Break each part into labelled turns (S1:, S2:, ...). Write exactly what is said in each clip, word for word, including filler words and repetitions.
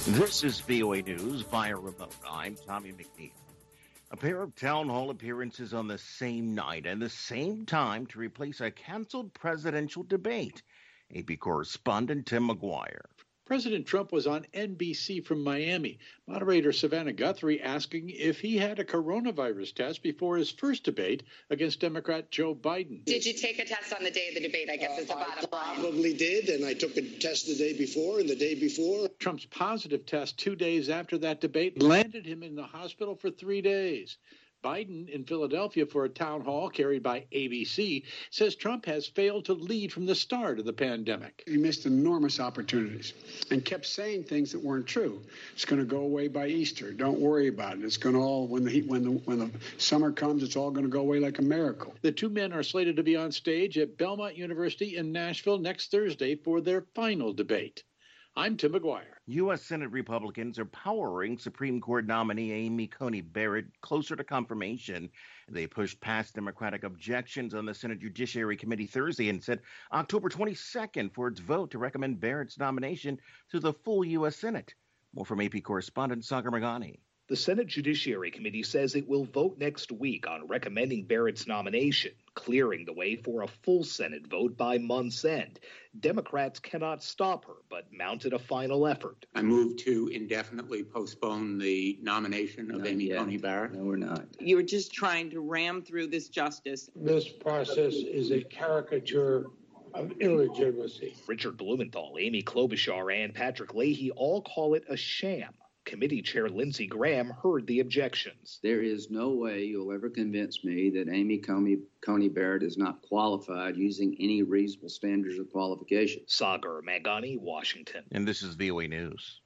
S1: This is V O A News via remote. I'm Tommy McNeil. A pair of town hall appearances on the same night and the same time to replace a canceled presidential debate. A P correspondent Tim McGuire.
S2: President Trump was on N B C from Miami. Moderator Savannah Guthrie asking if he had a coronavirus test before his first debate against Democrat Joe Biden.
S3: Did you take a test on the day of the debate, I guess, uh, is the bottom
S4: I
S3: line?
S4: Probably did, and I took a test the day before and the day before.
S2: Trump's positive test two days after that debate landed him in the hospital for three days. Biden in Philadelphia for a town hall carried by A B C says Trump has failed to lead from the start of the pandemic.
S5: He missed enormous opportunities and kept saying things that weren't true. It's going to go away by Easter. Don't worry about it. It's going to all, when the heat, when the when the summer comes, it's all going to go away like a miracle.
S2: The two men are slated to be on stage at Belmont University in Nashville next Thursday for their final debate. I'm Tim McGuire.
S1: U S. Senate Republicans are powering Supreme Court nominee Amy Coney Barrett closer to confirmation. They pushed past Democratic objections on the Senate Judiciary Committee Thursday and set October twenty-second for its vote to recommend Barrett's nomination to the full U S. Senate. More from A P correspondent Sagar Magani.
S6: The Senate Judiciary Committee says it will vote next week on recommending Barrett's nomination, clearing the way for a full Senate vote by month's end. Democrats cannot stop her, but mounted a final effort.
S7: I move to indefinitely postpone the nomination of
S8: Not
S7: Amy
S8: yet.
S7: Coney Barrett.
S8: No, we're not.
S9: You're just trying to ram through this justice.
S10: This process is a caricature of illegitimacy.
S6: Richard Blumenthal, Amy Klobuchar, and Patrick Leahy all call it a sham. Committee Chair Lindsey Graham heard the objections.
S8: There is no way you'll ever convince me that Amy Coney, Coney Barrett is not qualified using any reasonable standards of qualification.
S6: Sagar Magani, Washington.
S1: And this is V O A News.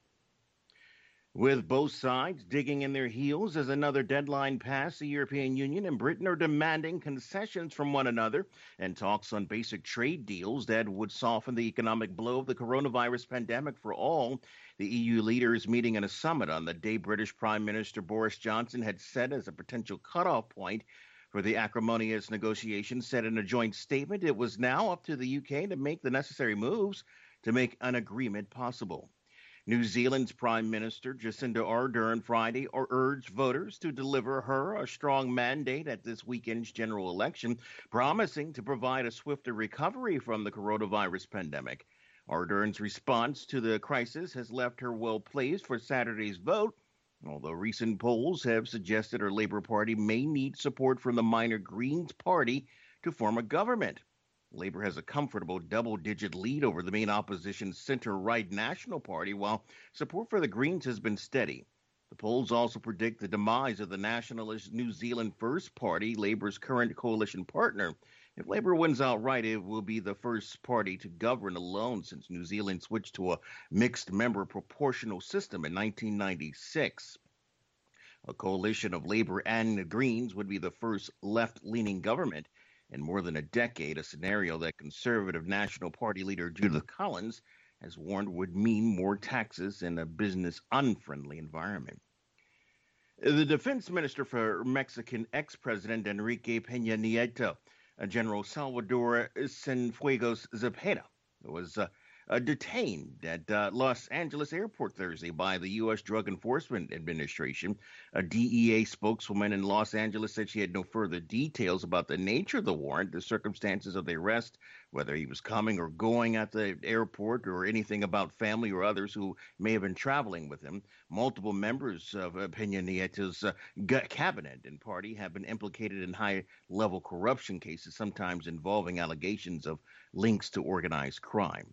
S1: With both sides digging in their heels as another deadline passed, the European Union and Britain are demanding concessions from one another and talks on basic trade deals that would soften the economic blow of the coronavirus pandemic for all. The E U leaders meeting in a summit on the day British Prime Minister Boris Johnson had set as a potential cutoff point for the acrimonious negotiations, said in a joint statement it was now up to the U K to make the necessary moves to make an agreement possible. New Zealand's Prime Minister Jacinda Ardern Friday urged voters to deliver her a strong mandate at this weekend's general election, promising to provide a swifter recovery from the coronavirus pandemic. Ardern's response to the crisis has left her well placed for Saturday's vote, although recent polls have suggested her Labour Party may need support from the minor Greens Party to form a government. Labour has a comfortable double-digit lead over the main opposition centre-right National Party, while support for the Greens has been steady. The polls also predict the demise of the nationalist New Zealand First Party, Labour's current coalition partner. If Labour wins outright, it will be the first party to govern alone since New Zealand switched to a mixed-member proportional system in nineteen ninety-six. A coalition of Labour and the Greens would be the first left-leaning government in more than a decade, a scenario that Conservative National Party leader Judith Collins has warned would mean more taxes in a business-unfriendly environment. The defense minister for Mexican ex-president Enrique Peña Nieto, General Salvador Cienfuegos Zepeda, was uh, uh, detained at uh, Los Angeles airport Thursday by the U S Drug Enforcement Administration. A D E A spokeswoman in Los Angeles said she had no further details about the nature of the warrant, the circumstances of the arrest, whether he was coming or going at the airport, or anything about family or others who may have been traveling with him. Multiple members of uh, Peña Nieto's uh, cabinet and party have been implicated in high-level corruption cases, sometimes involving allegations of links to organized crime.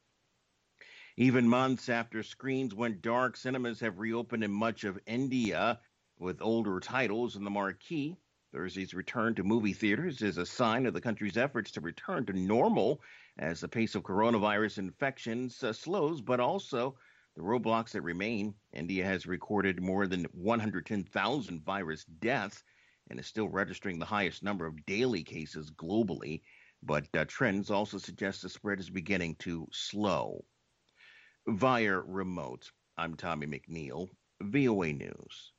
S1: Even months after screens went dark, cinemas have reopened in much of India with older titles in the marquee. Thursday's return to movie theaters is a sign of the country's efforts to return to normal as the pace of coronavirus infections uh, slows, but also the roadblocks that remain. India has recorded more than one hundred ten thousand virus deaths and is still registering the highest number of daily cases globally, but uh, trends also suggest the spread is beginning to slow. Via remote, I'm Tommy McNeil, V O A News.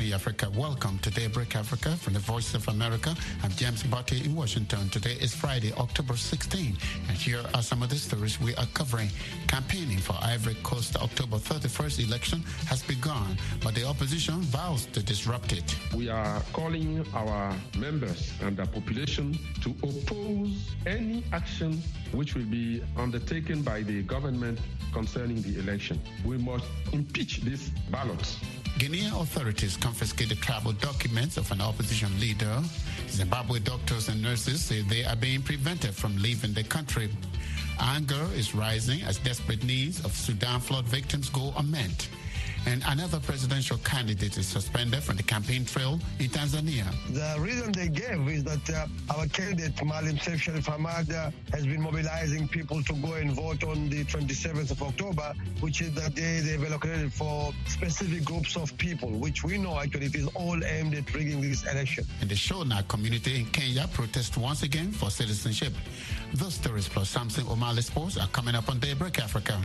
S11: morning, Africa. Welcome to Daybreak Africa from the Voice of America. I'm James Botte in Washington. Today is Friday, October sixteenth, and here are some of the stories we are covering. Campaigning for Ivory Coast October thirty-first election has begun, but the opposition vows to disrupt it.
S12: We are calling our members and the population to oppose any action which will be undertaken by the government concerning the election. We must impeach this ballot.
S11: Guinean authorities confiscated travel documents of an opposition leader. Zimbabwe doctors and nurses say they are being prevented from leaving the country. Anger is rising as desperate needs of Sudan flood victims go unmet. And another presidential candidate is suspended from the campaign trail in Tanzania.
S13: The reason they gave is that uh, our candidate, Maalim Seif Sharif Hamad, uh, has been mobilizing people to go and vote on the twenty-seventh of October, which is the day they've allocated for specific groups of people, which we know actually it is all aimed at rigging this election.
S11: And the Shona community in Kenya protests once again for citizenship. Those stories plus Samson O'Malley Sports are coming up on Daybreak Africa.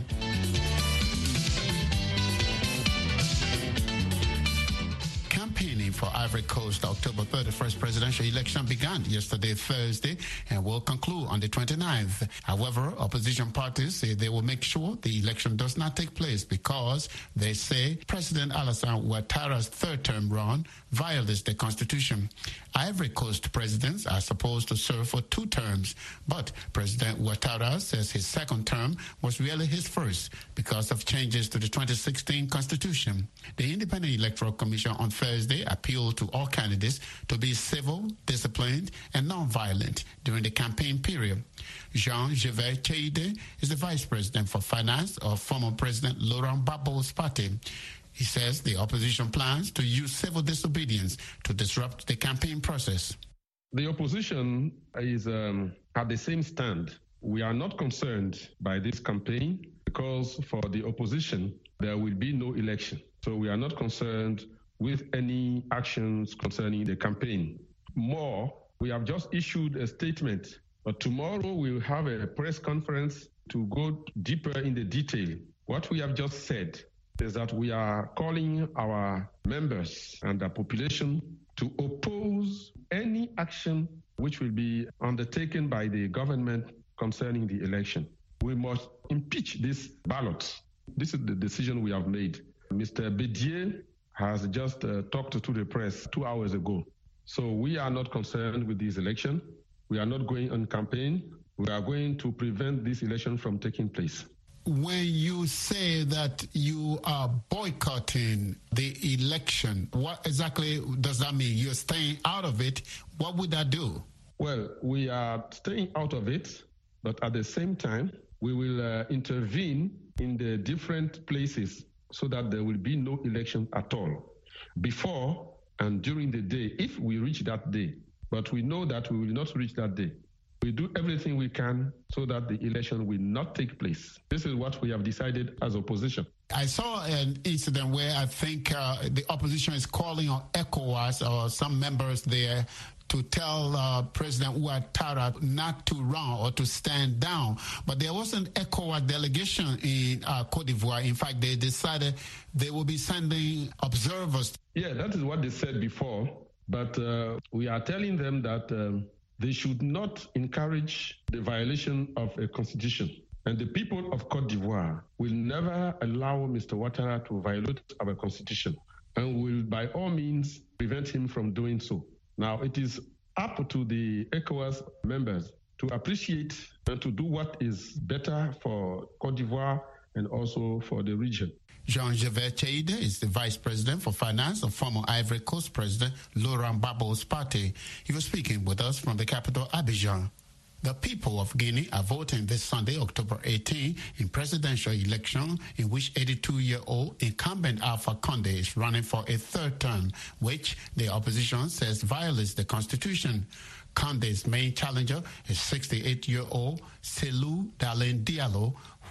S11: Campaigning for Ivory Coast October thirty-first presidential election began yesterday, Thursday, and will conclude on the twenty-ninth. However, opposition parties say they will make sure the election does not take place because they say President Alassane Ouattara's third-term run violates the constitution. Ivory Coast presidents are supposed to serve for two terms, but President Ouattara says his second term was really his first because of changes to the twenty sixteen constitution. The Independent Electoral Commission on Thursday appealed to all candidates to be civil, disciplined, and non-violent during the campaign period. Jean-Gervais Cheide is the vice president for finance of former President Laurent Gbagbo's party. He says the opposition plans to use civil disobedience to disrupt the campaign process.
S12: The opposition is um, at the same stand. We are not concerned by this campaign because for the opposition, there will be no election. So we are not concerned with any actions concerning the campaign. More, we have just issued a statement, but tomorrow we will have a press conference to go deeper in the detail. What we have just said is that we are calling our members and the population to oppose any action which will be undertaken by the government concerning the election. We must impeach this ballot. This is the decision we have made. Mister Bédier has just uh, talked to the press two hours ago. So we are not concerned with this election. We are not going on campaign. We are going to prevent this election from taking place.
S11: When you say that you are boycotting the election, what exactly does that mean? You're staying out of it. What would that do?
S12: Well, we are staying out of it, but at the same time, we will uh, intervene in the different places so that there will be no election at all before and during the day, if we reach that day. But we know that we will not reach that day. We do everything we can so that the election will not take place. This is what we have decided as opposition.
S11: I saw an incident where I think uh, the opposition is calling on ECOWAS or some members there to tell uh, President Ouattara not to run or to stand down. But there was an ECOWAS delegation in uh, Cote d'Ivoire. In fact, they decided they will be sending observers.
S12: Yeah, that is what they said before. But uh, we are telling them that um, they should not encourage the violation of a constitution. And the people of Cote d'Ivoire will never allow Mister Ouattara to violate our constitution and will by all means prevent him from doing so. Now, it is up to the ECOWAS members to appreciate and to do what is better for Cote d'Ivoire and also for the region.
S11: Jean-Gervais Cheide is the vice president for finance of former Ivory Coast President Laurent Gbagbo's party. He was speaking with us from the capital, Abidjan. The people of Guinea are voting this Sunday, October eighteenth, in presidential election in which eighty-two-year-old incumbent Alpha Condé is running for a third term, which the opposition says violates the constitution. Condé's main challenger is sixty-eight-year-old Cellou Dalein Diallo,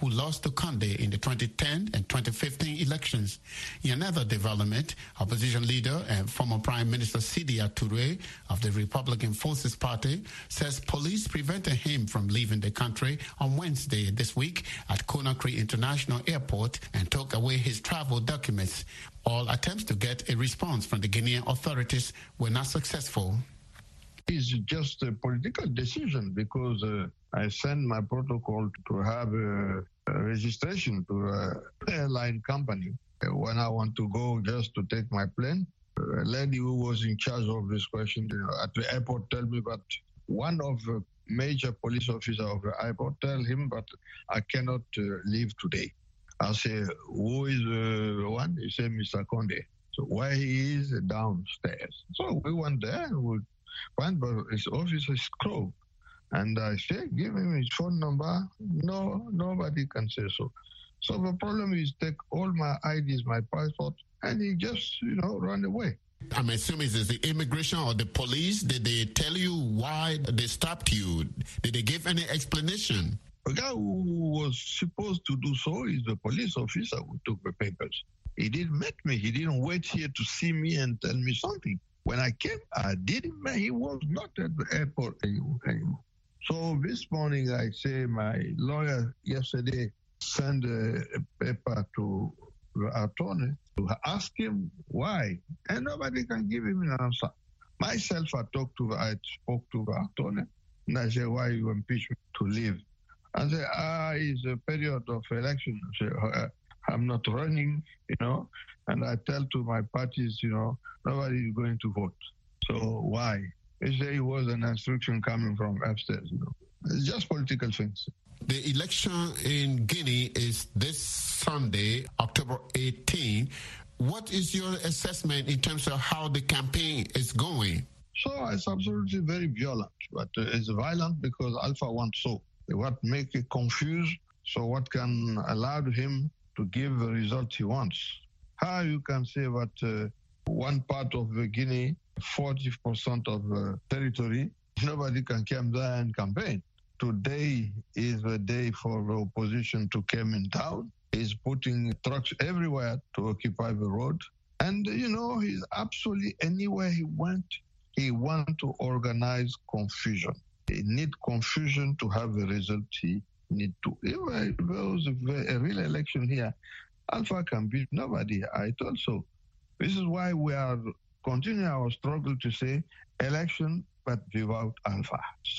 S11: who lost to Conde in the twenty ten and twenty fifteen elections. In another development, opposition leader and former Prime Minister Sidia Touré of the Republican Forces Party says police prevented him from leaving the country on Wednesday this week at Conakry International Airport and took away his travel documents. All attempts to get a response from the Guinean authorities were not successful.
S14: It's just a political decision because uh, I sent my protocol to have a, a registration to an airline company. When I want to go just to take my plane, a lady who was in charge of this question you know, at the airport tell me that one of the major police officers of the airport tell him that I cannot uh, leave today. I say, who is the uh, one? He said, Mister Conde. So where he is downstairs. So we went there and we went, but his office is closed. And I said, give him his phone number. No, nobody can say so. So the problem is take all my I Ds, my passport, and he just, you know, run away.
S11: I'm assuming it's the immigration or the police. Did they tell you why they stopped you? Did they give any explanation?
S14: The guy who was supposed to do so is the police officer who took the papers. He didn't meet me. He didn't wait here to see me and tell me something. When I came, I didn't meet. He was not at the airport anymore. So this morning, I say my lawyer yesterday sent a, a paper to the attorney to ask him why, and nobody can give him an answer. Myself, I talked to, I spoke to the attorney, and I said, why you impeach me to leave? I said, ah, it's a period of election. I said, uh, I'm not running, you know, and I tell to my parties, you know, nobody is going to vote. So why? They say it was an instruction coming from upstairs, you know. It's just political things.
S11: The election in Guinea is this Sunday, October eighteenth. What is your assessment in terms of how the campaign is going?
S14: So it's absolutely very violent, but uh, it's violent because Alpha wants so. They want to make it confused, so what can allow him to give the result he wants? How you can say that uh, one part of the Guinea, forty percent of the territory, nobody can come there and campaign. Today is the day for the opposition to come in town. He's putting trucks everywhere to occupy the road. And, you know, he's absolutely anywhere he went, he wants to organize confusion. He need confusion to have the result he need to. If there was a, a real election here, Alpha can beat nobody. I thought so. This is why we are continuing our struggle to say election, but without Alpha.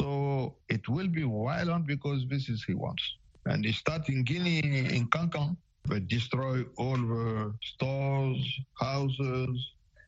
S14: So it will be violent because this is he wants. And he start in Guinea, in Kankan, but destroy all the stores, houses,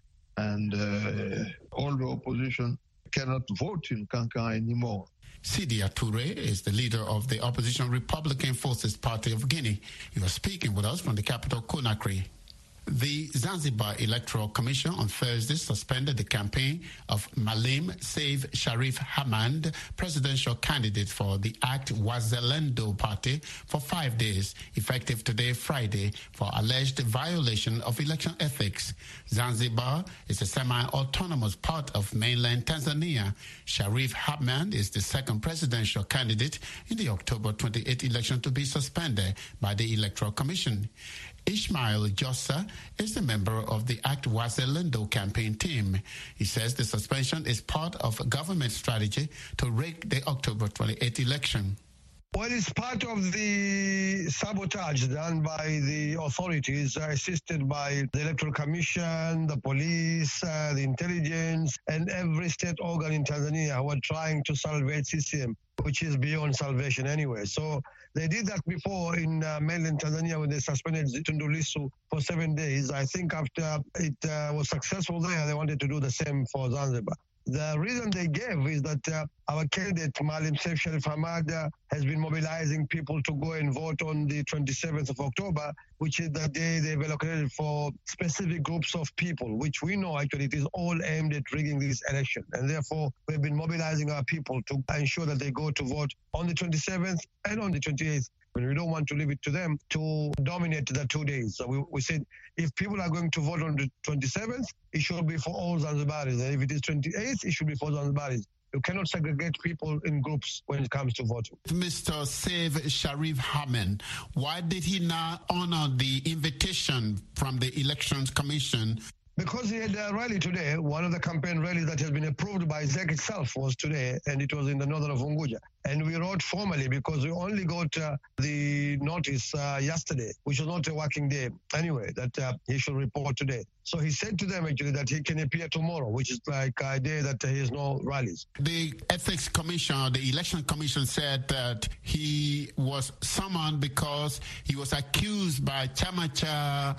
S14: and uh, all the opposition cannot vote in Kankan anymore.
S11: Sidia Touré is the leader of the opposition Republican Forces Party of Guinea. You are speaking with us from the capital, Conakry. The Zanzibar Electoral Commission on Thursday suspended the campaign of Maalim Seif Sharif Hamad, presidential candidate for the ACT Wazalendo party, for five days, effective today, Friday, for alleged violation of election ethics. Zanzibar is a semi-autonomous part of mainland Tanzania. Sharif Hamad is the second presidential candidate in the October twenty-eighth election to be suspended by the Electoral Commission. Ismail Jossa is a member of the ACT Wazalendo campaign team. He says the suspension is part of a government strategy to rig the October twenty-eighth election.
S13: Well, it's part of the sabotage done by the authorities, uh, assisted by the Electoral Commission, the police, uh, the intelligence, and every state organ in Tanzania who are trying to salvage C C M, which is beyond salvation anyway. So they did that before in uh, mainland Tanzania when they suspended Tundu Lissu for seven days. I think after it uh, was successful there, they wanted to do the same for Zanzibar. The reason they gave is that uh, our candidate, Maalim Seif Sharif Hamad, uh, has been mobilizing people to go and vote on the twenty-seventh of October, which is the day they've allocated for specific groups of people, which we know actually it is all aimed at rigging this election. And therefore, we've been mobilizing our people to ensure that they go to vote on the twenty-seventh and on the twenty-eighth. But we don't want to leave it to them to dominate the two days. So we, we said if people are going to vote on the twenty-seventh, it should be for all Zanzibaris. And if it is twenty-eighth, it should be for Zanzibaris. You cannot segregate people in groups when it comes to voting.
S11: Mister Saif Sharif Hamad, why did he not honor the invitation from the Elections Commission?
S13: Because he had a rally today. One of the campaign rallies that has been approved by Z E C itself was today, and it was in the northern of Unguja. And we wrote formally because we only got uh, the notice uh, yesterday, which was not a working day anyway, that uh, he should report today. So he said to them actually that he can appear tomorrow, which is like a day that uh, he has no rallies.
S11: The Ethics Commission, the Election Commission said that he was summoned because he was accused by Chamacha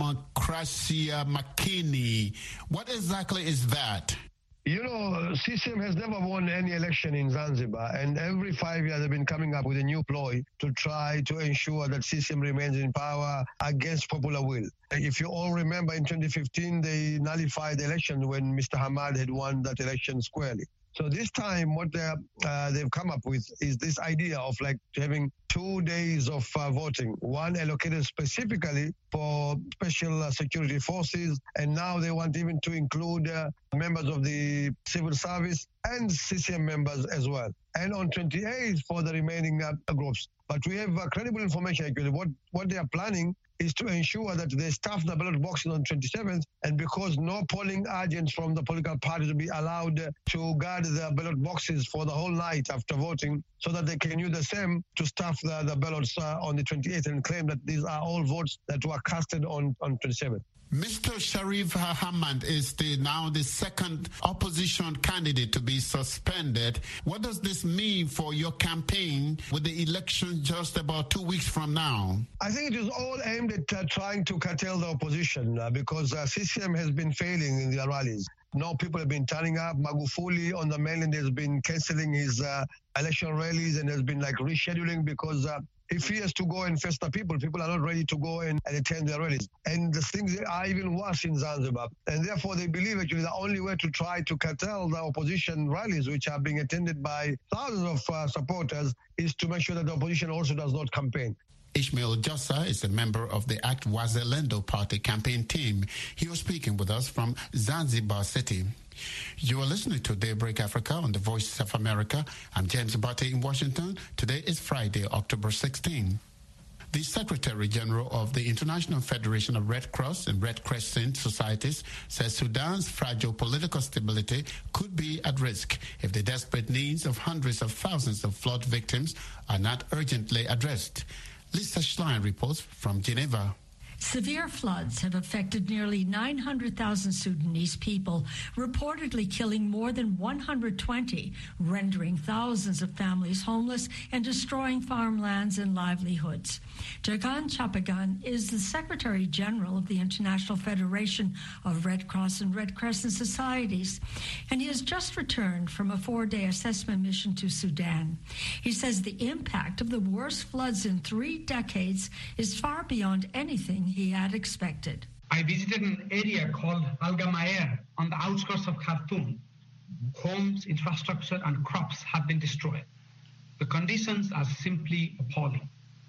S11: Demokrasia Makini. What exactly is that?
S13: You know, C C M has never won any election in Zanzibar, and every five years they've been coming up with a new ploy to try to ensure that C C M remains in power against popular will. If you all remember, in twenty fifteen, they nullified the election when Mister Hamad had won that election squarely. So this time, what uh, they've come up with is this idea of like having two days of uh, voting, one allocated specifically for special uh, security forces, and now they want even to include uh, members of the civil service and C C M members as well. And on twenty-eighth for the remaining uh, groups. But we have uh, credible information actually. What, what they are planning is to ensure that they staff the ballot boxes on twenty-seventh, and because no polling agents from the political parties will be allowed to guard the ballot boxes for the whole night after voting, so that they can use the same to staff the, the ballots uh, on the twenty-eighth and claim that these are all votes that were casted on, on twenty-seventh.
S11: Mister Sharif Hamad is the, now the second opposition candidate to be suspended. What does this mean for your campaign with the election just about two weeks from now?
S13: I think it is all aimed at uh, trying to curtail the opposition uh, because uh, C C M has been failing in their rallies. No people have been turning up. Magufuli on the mainland has been cancelling his uh, election rallies and has been like rescheduling because uh, if he has to go and face the people, people are not ready to go and, and attend their rallies. And the things are even worse in Zanzibar. And therefore, they believe actually the only way to try to curtail the opposition rallies, which are being attended by thousands of uh, supporters, is to make sure that the opposition also does not campaign.
S11: Ishmael Jossa is a member of the Act Wazalendo Party campaign team. He was speaking with us from Zanzibar City. You are listening to Daybreak Africa on the Voice of America. I'm James Abate in Washington. Today is Friday, October sixteenth. The Secretary General of the International Federation of Red Cross and Red Crescent Societies says Sudan's fragile political stability could be at risk if the desperate needs of hundreds of thousands of flood victims are not urgently addressed. Lisa Schlein reports from Geneva.
S15: Severe floods have affected nearly nine hundred thousand Sudanese people, reportedly killing more than one hundred twenty, rendering thousands of families homeless and destroying farmlands and livelihoods. Jagan Chapagan is the Secretary General of the International Federation of Red Cross and Red Crescent Societies, and he has just returned from a four-day assessment mission to Sudan. He says the impact of the worst floods in three decades is far beyond anything he had expected.
S16: I visited an area called Al Gamaer on the outskirts of Khartoum. Homes, infrastructure, and crops have been destroyed. The conditions are simply appalling.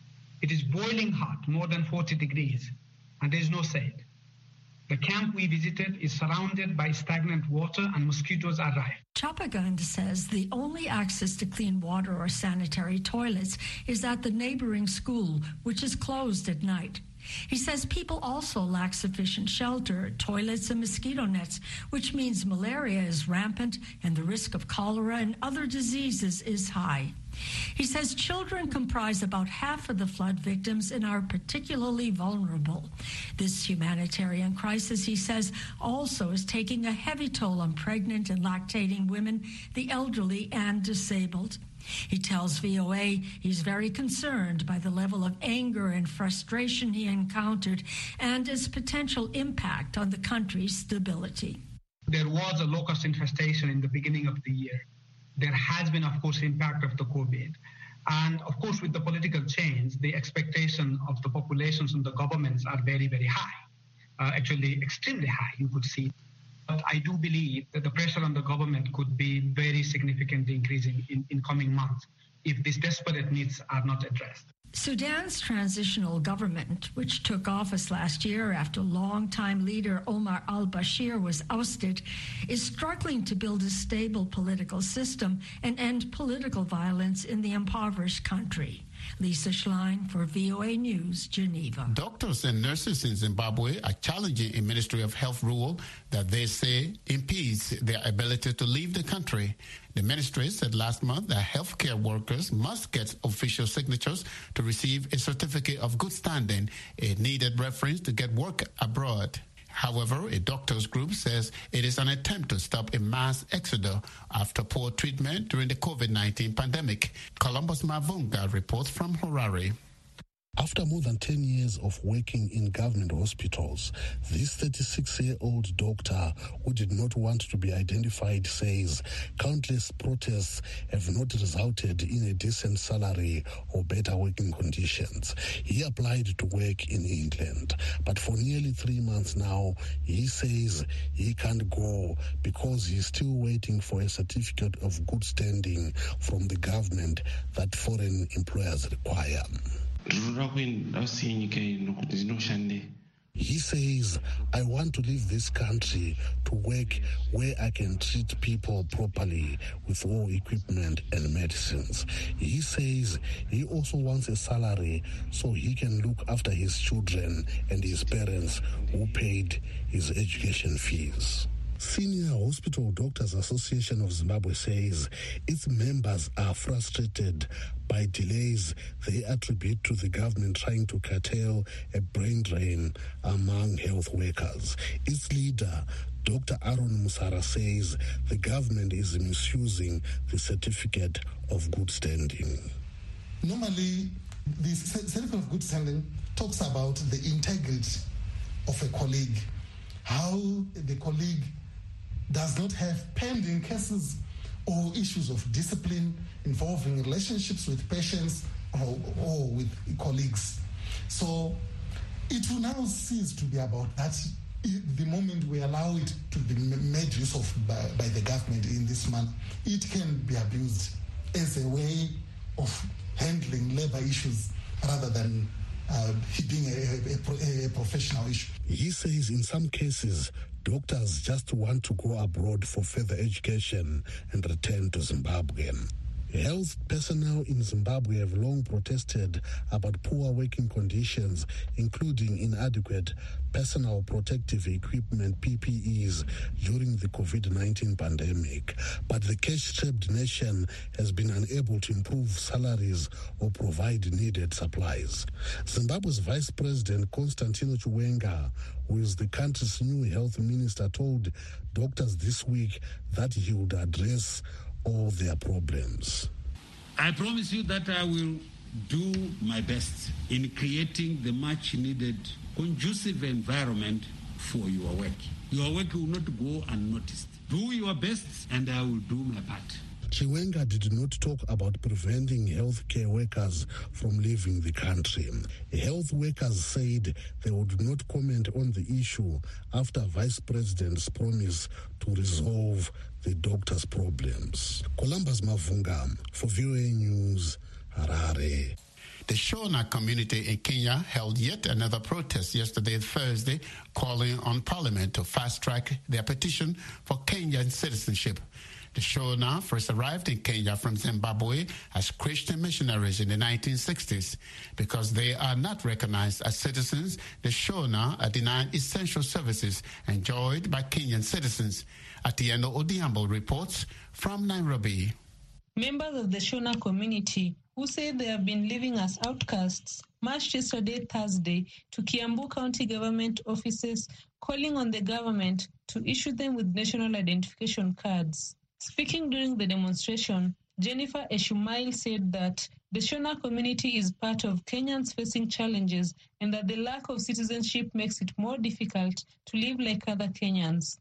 S16: It is boiling hot, more than forty degrees, and there is no shade. The camp we visited is surrounded by stagnant water and mosquitoes are rife.
S15: Chapagand says the only access to clean water or sanitary toilets is at the neighboring school, which is closed at night. He says people also lack sufficient shelter, toilets, and mosquito nets, which means malaria is rampant and the risk of cholera and other diseases is high. He says children comprise about half of the flood victims and are particularly vulnerable. This humanitarian crisis, he says, also is taking a heavy toll on pregnant and lactating women, the elderly, and disabled. He tells V O A he's very concerned by the level of anger and frustration he encountered and its potential impact on the country's stability.
S16: There was a locust infestation in the beginning of the year. There has been, of course, impact of the COVID. And, of course, with the political change, the expectation of the populations and the governments are very, very high, uh, actually extremely high, you could see. But I do believe that the pressure on the government could be very significantly increasing in, in coming months if these desperate needs are not addressed.
S15: Sudan's transitional government, which took office last year after longtime leader Omar al-Bashir was ousted, is struggling to build a stable political system and end political violence in the impoverished country. Lisa Schlein for V O A News, Geneva.
S11: Doctors and nurses in Zimbabwe are challenging a Ministry of Health rule that they say impedes their ability to leave the country. The ministry said last month that healthcare workers must get official signatures to receive a certificate of good standing, a needed reference to get work abroad. However, a doctors group says it is an attempt to stop a mass exodus after poor treatment during the COVID nineteen pandemic. Columbus Mavunga reports from Harare.
S17: After more than ten years of working in government hospitals, this thirty-six-year-old doctor who did not want to be identified says countless protests have not resulted in a decent salary or better working conditions. He applied to work in England, but for nearly three months now, he says he can't go because he's still waiting for a certificate of good standing from the government that foreign employers require. He says, I want to leave this country to work where I can treat people properly with all equipment and medicines. He says he also wants a salary so he can look after his children and his parents who paid his education fees. Senior Hospital Doctors Association of Zimbabwe says its members are frustrated by delays they attribute to the government trying to curtail a brain drain among health workers. Its leader, Doctor Aaron Musara, says the government is misusing the certificate of good standing.
S18: Normally, the certificate of good standing talks about the integrity of a colleague, how the colleague does not have pending cases or issues of discipline involving relationships with patients or, or with colleagues. So it will now cease to be about that the moment we allow it to be made use of by, by the government in this manner. It can be abused as a way of handling labor issues rather than uh, being a, a, a professional issue.
S17: He says in some cases, doctors just want to go abroad for further education and return to Zimbabwe. Health personnel in Zimbabwe have long protested about poor working conditions, including inadequate personal protective equipment, P P Es, during the COVID nineteen pandemic. But the cash-strapped nation has been unable to improve salaries or provide needed supplies. Zimbabwe's Vice President Constantino Chiwenga, who is the country's new health minister, told doctors this week that he would address all their problems.
S19: I promise you that I will do my best in creating the much needed conducive environment for your work. Your work will not go unnoticed. Do your best and I will do my part.
S17: Chiwenga did not talk about preventing healthcare workers from leaving the country. Health workers said they would not comment on the issue after Vice President's promise to resolve the doctors' problems. Columbus Mavunga for V O A News, Harare.
S11: The Shona community in Kenya held yet another protest yesterday, Thursday, calling on Parliament to fast-track their petition for Kenyan citizenship. The Shona first arrived in Kenya from Zimbabwe as Christian missionaries in the nineteen sixties. Because they are not recognized as citizens, the Shona are denied essential services enjoyed by Kenyan citizens. Atieno Odiambo reports from Nairobi.
S20: Members of the Shona community, who say they have been living as outcasts, marched yesterday, Thursday, to Kiambu County government offices, calling on the government to issue them with national identification cards. Speaking during the demonstration, Jennifer Eshumail said that the Shona community is part of Kenyans facing challenges and that the lack of citizenship makes it more difficult to live like other Kenyans.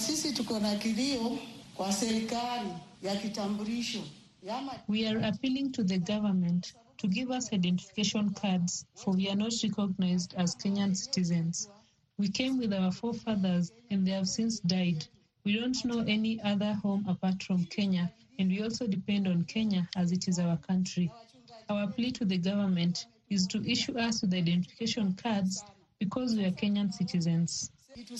S20: We are appealing to the government to give us identification cards, for we are not recognized as Kenyan citizens. We came with our forefathers and they have since died. We don't know any other home apart from Kenya, and we also depend on Kenya as it is our country. Our plea to the government is to issue us with identification cards because we are Kenyan citizens.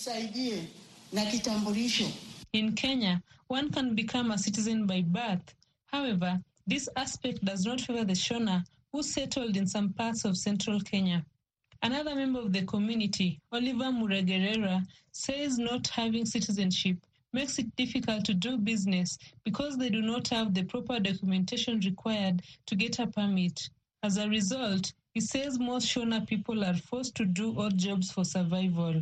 S20: In Kenya, one can become a citizen by birth. However, this aspect does not favor the Shona who settled in some parts of central Kenya. Another member of the community, Oliver Muregerera, says not having citizenship makes it difficult to do business because they do not have the proper documentation required to get a permit. As a result, he says most Shona people are forced to do odd jobs for survival.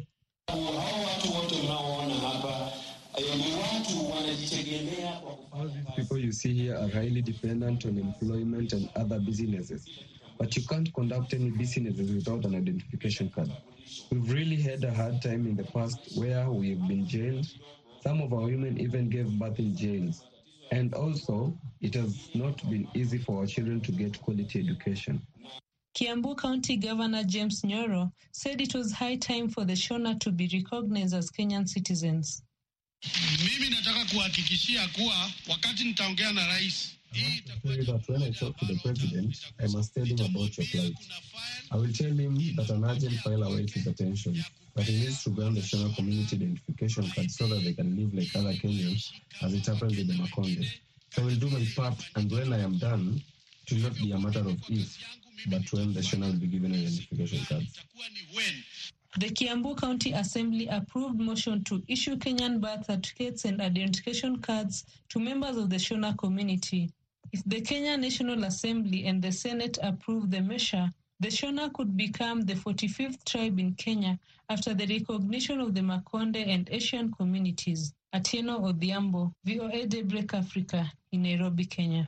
S21: All these people you see here are highly dependent on employment and other businesses, but you can't conduct any businesses without an identification card. We've really had a hard time in the past where we've been jailed. Some of our women even gave birth in jails. And also, it has not been easy for our children to get quality education.
S20: Kiambu County Governor James Nyoro said it was high time for the Shona to be recognized as Kenyan citizens.
S22: Mimi nataka kuhakikishia kuwa wakati nitaongea na rais.
S21: I want to say that when I talk to the president, I must tell him about your plight. I will tell him that an urgent file awaits his attention, that he needs to grant the Shona community identification card so that they can live like other Kenyans, as it happened in the Makonde. So I will do my part, and when I am done, it will not be a matter of if, but when the Shona will be given an identification card.
S20: The Kiambu County Assembly approved motion to issue Kenyan birth certificates and identification cards to members of the Shona community. If the Kenya National Assembly and the Senate approve the measure, the Shona could become the forty-fifth tribe in Kenya after the recognition of the Makonde and Asian communities. Atieno Odhiambo, V O A Daybreak Africa, in Nairobi, Kenya.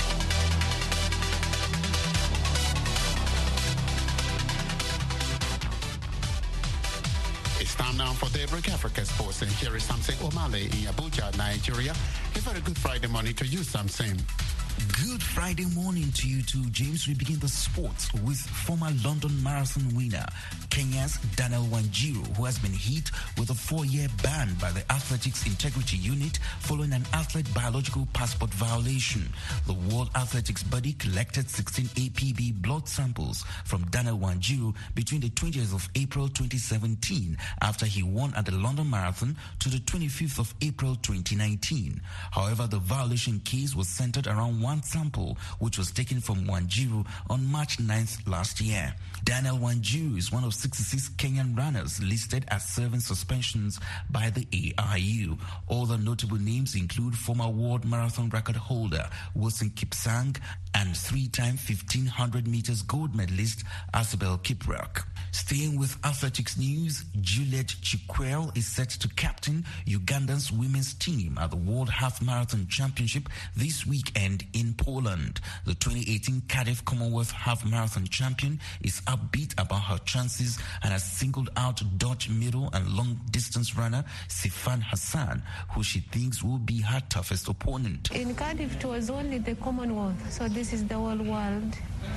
S11: It's time now for Daybreak Africa Sports, and here is Samson Omale in Abuja, Nigeria. A very good Friday morning to you, Samson.
S23: Good Friday morning to you too, James. We begin the sports with former London Marathon winner, Kenya's Daniel Wanjiru, who has been hit with a four-year ban by the Athletics Integrity Unit following an athlete biological passport violation. The World Athletics Body collected sixteen A P B blood samples from Daniel Wanjiru between the twentieth of April twenty seventeen after he won at the London Marathon to the twenty-fifth of April twenty nineteen. However, the violation case was centered around one sample, which was taken from Wanjiru on March ninth last year. Daniel Wanjiru is one of sixty-six Kenyan runners listed as serving suspensions by the A I U. Other notable names include former world marathon record holder Wilson Kipsang and three-time fifteen hundred meters gold medalist Asbel Kiprok. Staying with athletics news, Juliet Chikwel is set to captain Uganda's women's team at the World Half Marathon Championship this weekend in Poland. The twenty eighteen Cardiff Commonwealth Half Marathon champion is upbeat about her chances and has singled out Dutch middle and long distance runner Sifan Hassan, who she thinks will be her toughest opponent.
S24: In Cardiff, it was only the Commonwealth, so this is the whole world.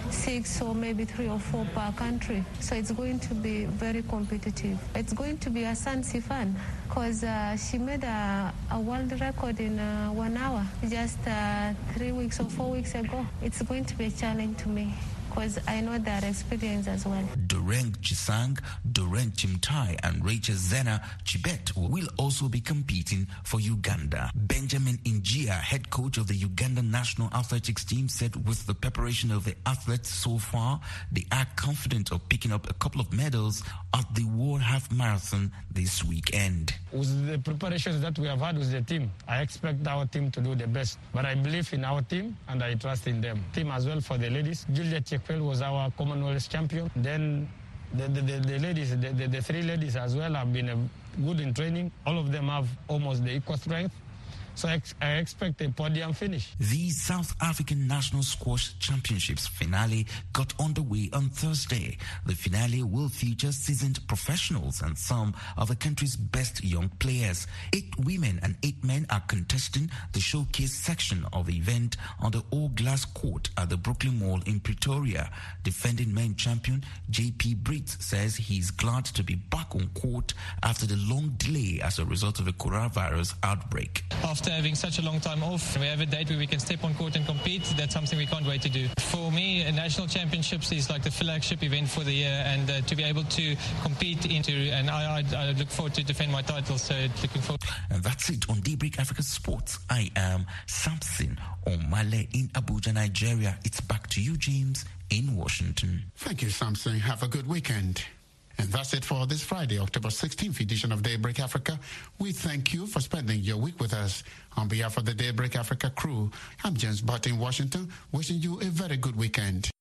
S24: Six or maybe three or four per country. So it's going to be very competitive. It's going to be Hassan Sifan because uh, she made a, a world record in uh, one hour just uh, three weeks or four weeks ago. It's going to be a challenge to me because I know their experience as well.
S23: Doreng Chisang, Doreng Chimtai, and Rachel Zena Chibet will also be competing for Uganda. Benjamin Injia, head coach of the Uganda national athletics team, said with the preparation of the athletes so far, they are confident of picking up a couple of medals at the World Half Marathon this weekend.
S25: With the preparations that we have had with the team, I expect our team to do the best. But I believe in our team and I trust in them. Team as well for the ladies. Juliet Chekwel was our Commonwealth champion. Then the, the, the, the ladies, the, the, the three ladies as well have been uh, good in training. All of them have almost the equal strength. So I, ex- I expect a podium finish.
S23: The South African National Squash Championships finale got underway on Thursday. The finale will feature seasoned professionals and some of the country's best young players. Eight women and eight men are contesting the showcase section of the event on the all-glass court at the Brooklyn Mall in Pretoria. Defending men champion J P Brits says he's glad to be back on court after the long delay as a result of the coronavirus outbreak.
S26: After
S2: after having such a long time off, we have a date where we can step on court and compete. That's something we can't wait to do. For me, a national championships is like the flagship event for the year, and uh, to be able to compete into, and I, I, I look forward to defend my title, so looking forward.
S23: And that's it on Daybreak Africa Sports. I am Samson Omale in Abuja, Nigeria. It's back to you, James, in Washington.
S11: Thank you, Samson. Have a good weekend. And that's it for this Friday, October sixteenth edition of Daybreak Africa. We thank you for spending your week with us. On behalf of the Daybreak Africa crew, I'm James Butt in Washington, wishing you a very good weekend.